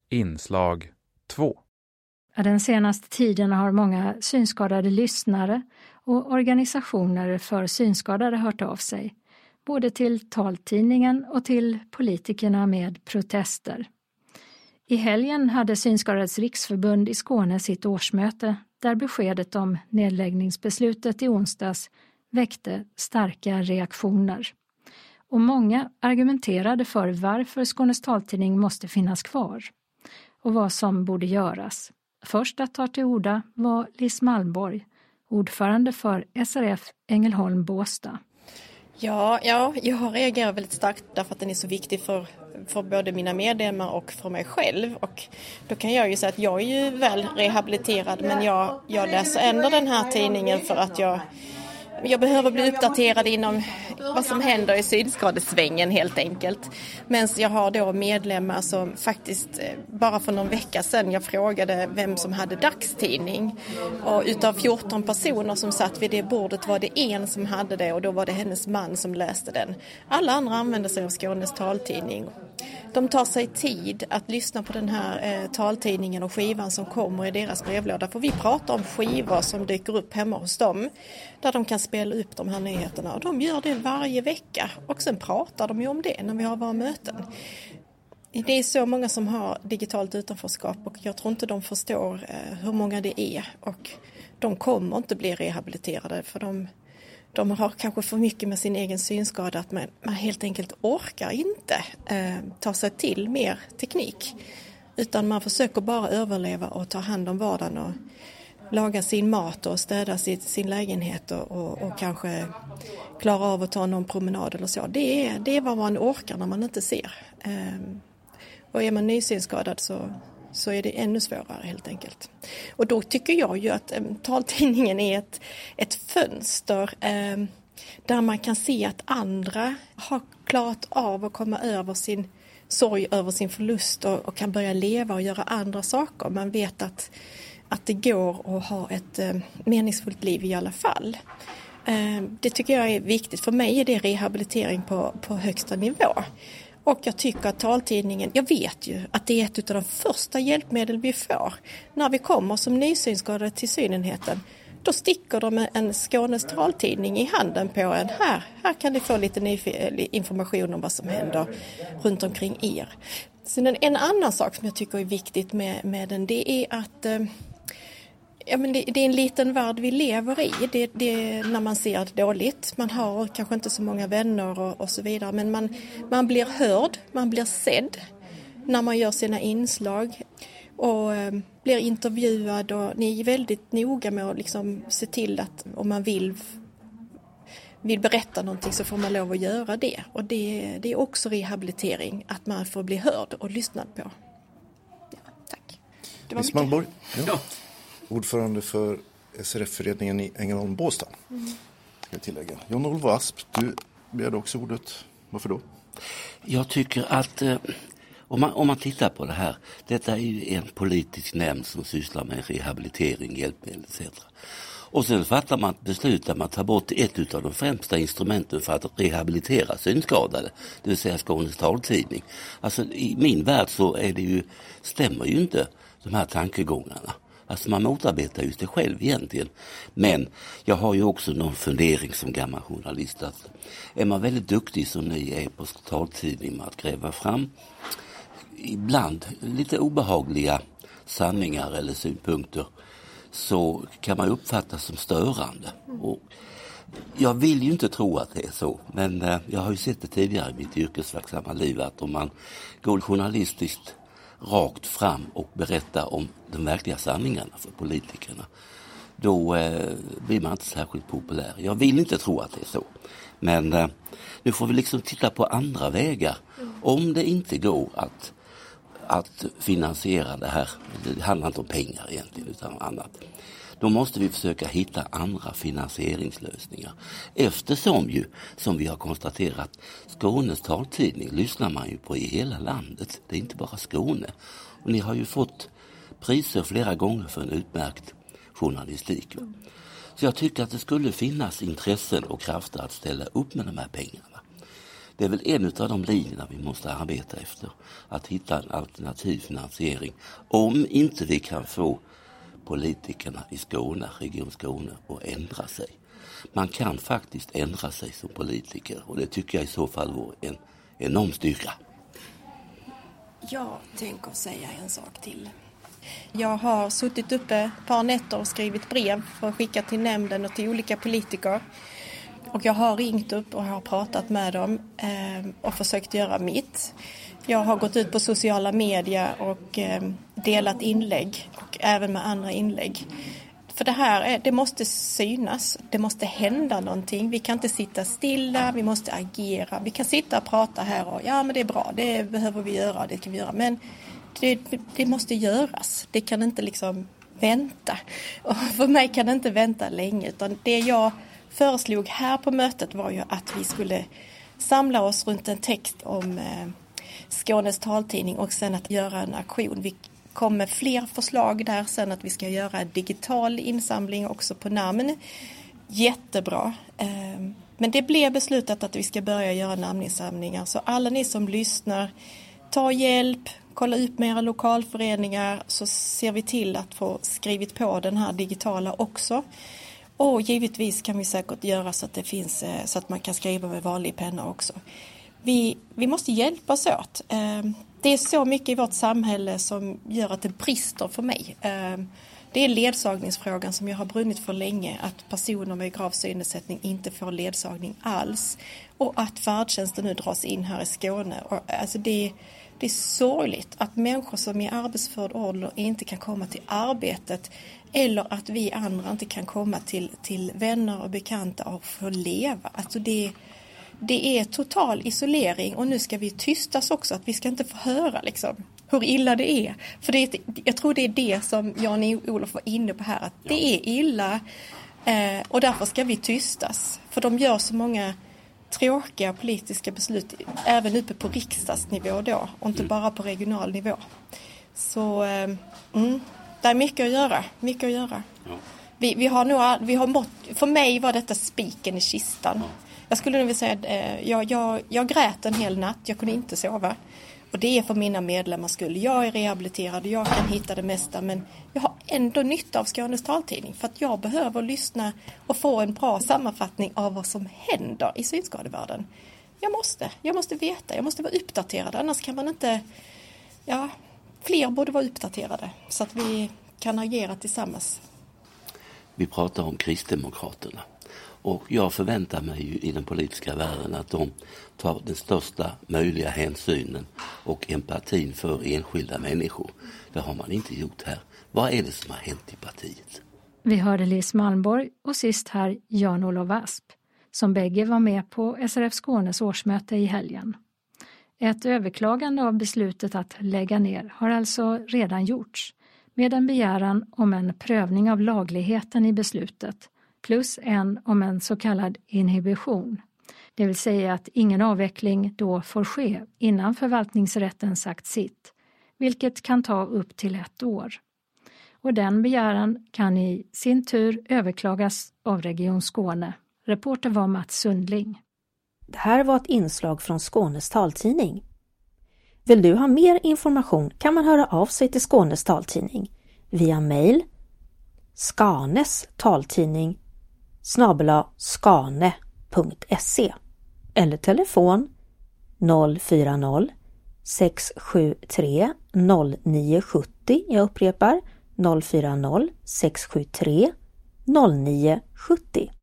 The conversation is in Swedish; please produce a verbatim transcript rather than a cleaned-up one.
Inslag två. Den senaste tiden har många synskadade lyssnare och organisationer för synskadade hört av sig, både till taltidningen och till politikerna med protester. I helgen hade Synskadades riksförbund i Skåne sitt årsmöte där beskedet om nedläggningsbeslutet i onsdags väckte starka reaktioner. Och många argumenterade för varför Skånes taltidning måste finnas kvar och vad som borde göras. Först att ta till orda var Liz Malmborg, ordförande för S R F Ängelholm Båstad. Ja, ja, jag reagerar väldigt starkt därför att den är så viktig för, för både mina medlemmar och för mig själv. Och då kan jag ju säga att jag är ju väl rehabiliterad, men jag, jag läser ändå den här tidningen för att jag, jag behöver bli uppdaterad inom vad som händer i synskadesvängen helt enkelt. Men jag har då medlemmar som faktiskt bara för någon vecka sedan jag frågade vem som hade dagstidning. Och utav fjorton personer som satt vid det bordet var det en som hade det, och då var det hennes man som läste den. Alla andra använder sig av Skånes taltidning. De tar sig tid att lyssna på den här eh, taltidningen och skivan som kommer i deras brevlåda. För vi pratar om skivor som dyker upp hemma hos dem, där de kan spela upp de här nyheterna. Och de gör det varje vecka. Och sen pratar de ju om det när vi har våra möten. Det är så många som har digitalt utanförskap, och jag tror inte de förstår eh, hur många det är. Och de kommer inte bli rehabiliterade, för de... De har kanske för mycket med sin egen synskada att man, man helt enkelt orkar inte eh, ta sig till mer teknik. Utan man försöker bara överleva och ta hand om vardagen och laga sin mat och städa sin, sin lägenhet och, och, och kanske klara av att ta någon promenad eller så. Det är, det är vad man orkar när man inte ser. Eh, och är man nysynskadad så... så är det ännu svårare helt enkelt. Och då tycker jag ju att eh, taltidningen är ett, ett fönster eh, där man kan se att andra har klarat av att komma över sin sorg, över sin förlust och, och kan börja leva och göra andra saker. Man vet att, att det går att ha ett eh, meningsfullt liv i alla fall. Eh, det tycker jag är viktigt. För mig är det rehabilitering på, på högsta nivå. Och jag tycker att taltidningen, jag vet ju att det är ett av de första hjälpmedel vi får. När vi kommer som nysynskadade till synenheten, då sticker de med en Skånes taltidning i handen på en. Här, här kan ni få lite nyf- information om vad som händer runt omkring er. Sen en, en annan sak som jag tycker är viktigt med, med den, det är att... Eh, Ja, men det, det är en liten värld vi lever i. Det, det när man ser dåligt. Man har kanske inte så många vänner och, och så vidare. Men man, man blir hörd, man blir sedd när man gör sina inslag. Och eh, blir intervjuad. Och ni är väldigt noga med att liksom se till att om man vill, vill berätta någonting så får man lov att göra det. Och det, det är också rehabilitering. Att man får bli hörd och lyssnad på. Ja, tack. Miss Malmborg. Ja. Ordförande för S R F-föreningen i Ängelholm Båstad. Mm. Ska jag tillägga. Jan-Olof Asp, du begärde också ordet. Varför då? Jag tycker att eh, om, man, om man tittar på det här. Detta är ju en politisk nämnd som sysslar med rehabilitering, hjälpmedel et cetera. Och sen fattar man beslut där man tar bort ett av de främsta instrumenten för att rehabilitera synskadade. Det vill säga Skånes taltidning. Alltså i min värld så är det ju, stämmer ju inte de här tankegångarna. Alltså man motarbetar ju sig själv egentligen. Men jag har ju också någon fundering som gammal journalist. Att är man väldigt duktig som ni är på taltidning med att gräva fram ibland lite obehagliga sanningar eller synpunkter, så kan man uppfattas som störande. Och jag vill ju inte tro att det är så, men jag har ju sett det tidigare i mitt yrkesverksamma liv att om man går journalistiskt rakt fram och berättar om de verkliga sanningarna för politikerna, då eh, blir man inte särskilt populär. Jag vill inte tro att det är så. Men eh, nu får vi liksom titta på andra vägar. Mm. Om det inte går att, att finansiera det här, det handlar inte om pengar egentligen utan om annat, då måste vi försöka hitta andra finansieringslösningar. Eftersom ju, som vi har konstaterat, Skånes taltidning lyssnar man ju på i hela landet. Det är inte bara Skåne. Och ni har ju fått priser flera gånger för en utmärkt journalistik. Mm. Så jag tycker att det skulle finnas intressen och krafter att ställa upp med de här pengarna. Det är väl en av de linjerna vi måste arbeta efter. Att hitta en alternativ finansiering. Om inte vi kan få politikerna i Skåne, Region Skåne, att ändra sig. Man kan faktiskt ändra sig som politiker och det tycker jag i så fall vore en enorm styrka. Jag tänker säga en sak till. Jag har suttit uppe ett par nätter och skrivit brev för att skicka till nämnden och till olika politiker. Och jag har ringt upp och har pratat med dem eh, och försökt göra mitt. Jag har gått ut på sociala medier och eh, delat inlägg och även med andra inlägg. För det här är, det måste synas, det måste hända någonting. Vi kan inte sitta stilla, vi måste agera. Vi kan sitta och prata här och ja men det är bra, det behöver vi göra, det kan vi göra. Men det, det måste göras, det kan inte liksom vänta. Och för mig kan det inte vänta länge utan det jag föreslog här på mötet var ju att vi skulle samla oss runt en text om eh, Skånes taltidning och sen att göra en aktion. Vi kommer fler förslag där sen att vi ska göra digital insamling också på namn. Jättebra. Eh, men det blev beslutat att vi ska börja göra namninsamlingar. Så alla ni som lyssnar, ta hjälp, kolla upp med era lokalföreningar så ser vi till att få skrivit på den här digitala också. Och givetvis kan vi säkert göra så att det finns så att man kan skriva med vanlig penna också. Vi, vi måste hjälpas åt. Det är så mycket i vårt samhälle som gör att det brister för mig. Det är ledsagningsfrågan som jag har brunnit för länge. Att personer med grav synnedsättning inte får ledsagning alls. Och att färdtjänsten nu dras in här i Skåne. Alltså det, det är sorgligt att människor som är arbetsförd ålder inte kan komma till arbetet. Eller att vi andra inte kan komma till, till vänner och bekanta och få leva. Alltså det, det är total isolering och nu ska vi tystas också. Att vi ska inte få höra liksom, hur illa det är. För det är, jag tror det är det som Jan-Olof var inne på här. Att det är illa eh, och därför ska vi tystas. För de gör så många tråkiga politiska beslut även uppe på riksdagsnivå då. Och inte bara på regional nivå. Så... Eh, mm. Det är mycket att göra, mycket att göra. Ja. Vi, vi har nog, vi har mått, för mig var detta spiken i kistan. Ja. Jag skulle nog vilja säga att eh, jag, jag, jag grät en hel natt, jag kunde inte sova. Och det är för mina medlemmar skull. Jag är rehabiliterad och jag kan hitta det mesta. Men jag har ändå nytta av Skånes taltidning. För att jag behöver lyssna och få en bra sammanfattning av vad som händer i synskadevärlden. Jag måste, jag måste veta, jag måste vara uppdaterad. Annars kan man inte... Ja, fler borde vara uppdaterade så att vi kan agera tillsammans. Vi pratar om Kristdemokraterna och jag förväntar mig ju i den politiska världen att de tar den största möjliga hänsynen och empatin för enskilda människor. Det har man inte gjort här. Vad är det som har hänt i partiet? Vi hörde Lis Malmborg och sist här Jan-Olof Asp som bägge var med på S R F Skånes årsmöte i helgen. Ett överklagande av beslutet att lägga ner har alltså redan gjorts med en begäran om en prövning av lagligheten i beslutet plus en om en så kallad inhibition. Det vill säga att ingen avveckling då får ske innan förvaltningsrätten sagt sitt, vilket kan ta upp till ett år. Och den begäran kan i sin tur överklagas av Region Skåne. Reporter var Mats Sundling. Det här var ett inslag från Skånes taltidning. Vill du ha mer information kan man höra av sig till Skånes taltidning via mejl skanes taltidning snabel-a skane punkt se eller telefon noll fyra noll sex sju tre noll nio sju noll. Jag upprepar noll fyra noll sex sju tre noll nio sju noll.